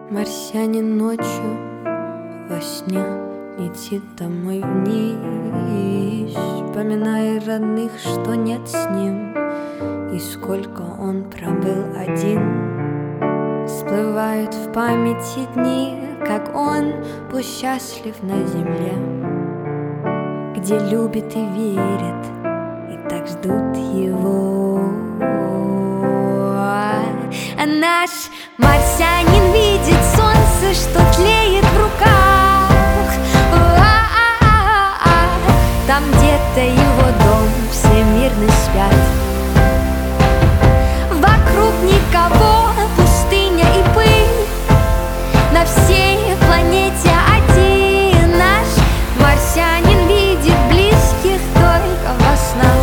Марсианин ночью во сне летит домой вниз, вспоминая родных, что нет с ним, и сколько он пробыл один. Всплывают в памяти дни, как он был счастлив на земле, где любит и верит, и так ждут его. А наш марсианин видит солнце, что тлеет в руках. Там где-то его дом, все мирно спят. Вокруг никого, пустыня и пыль. На всей планете один наш марсианин видит близких только во снах.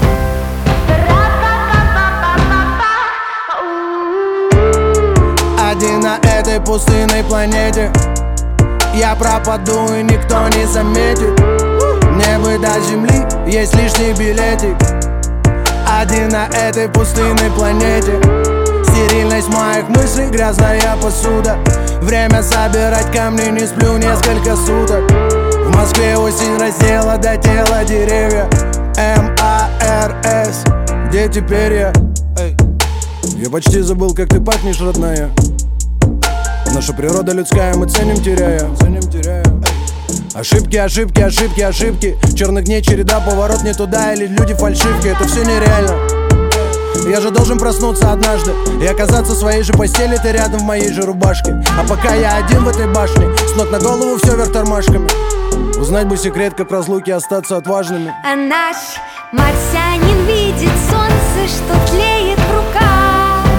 Один на этой пустынной планете я пропаду, и никто не заметит. Мне бы до земли есть лишний билетик. Один на этой пустынной планете. Стерильность моих мыслей, грязная посуда. Время собирать камни, не сплю несколько суток. В Москве осень раздела до тела деревья. МАРС, где теперь я? Я почти забыл, как ты пахнешь, родная. Наша природа людская мы ценим, теряя. Ошибки, ошибки, ошибки, ошибки. Черных дней череда, поворот не туда, или люди фальшивки. Это все нереально. Я же должен проснуться однажды и оказаться в своей же постели, ты рядом в моей же рубашке. А пока я один в этой башне, с ног на голову все вверх тормашками. Узнать бы секрет, как в разлуке остаться отважными. А наш марсианин видит солнце, что тлеет в руках.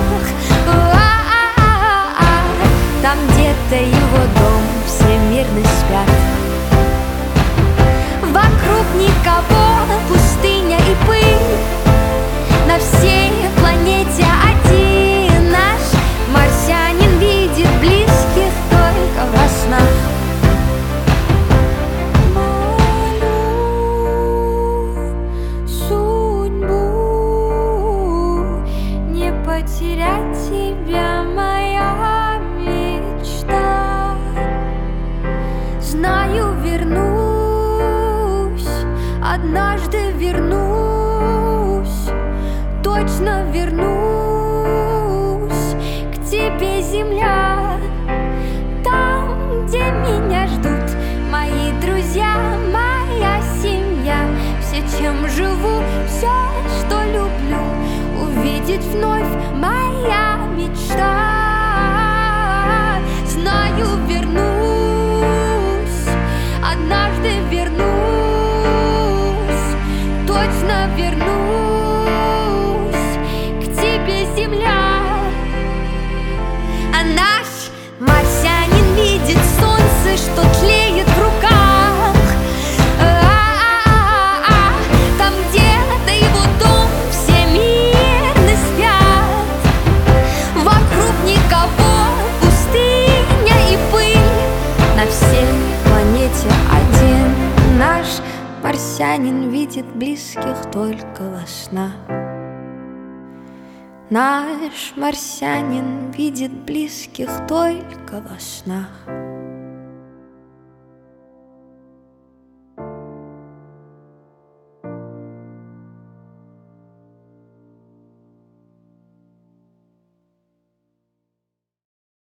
Там где-то его дом, все мирно спят. Вокруг никого, пустыня и пыль. На всей планете один наш марсианин видит близких только во снах. Молю судьбу не потерять тебя, моя мечта. Знаю, вернусь, однажды вернусь, точно вернусь к тебе, земля. Там, где меня ждут мои друзья, моя семья. Все, чем живу, все, что люблю, увидеть вновь моя мечта. Знаю, вернусь, однажды вернусь, точно вернусь к тебе, земля. А наш марсианин видит солнце, что тлеет в руках. Там где-то его дом, все мирно спят. Вокруг никого, пустыня и пыль. На всей планете один наш марсианин видит близких только во снах. Наш марсианин видит близких только во снах.